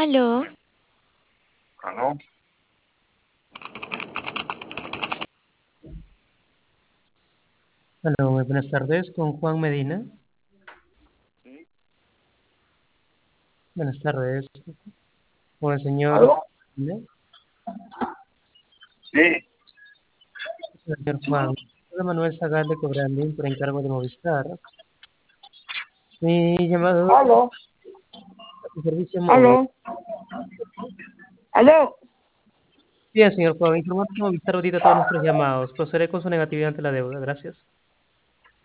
Aló, ¿Aló? Hola, muy buenas tardes, con Juan Medina. Sí. Buenas tardes, con el señor, ¿Aló? ¿no? Sí. Señor Juan. Soy Manuel Zagal de Cobrandín por encargo de Movistar. Mi llamado ¿Aló? a su servicio móvil. ¿Aló? ¿Aló? Bien, señor Juan, informó que Movistar audita todos nuestros llamados. Procederé con su negatividad ante la deuda. Gracias.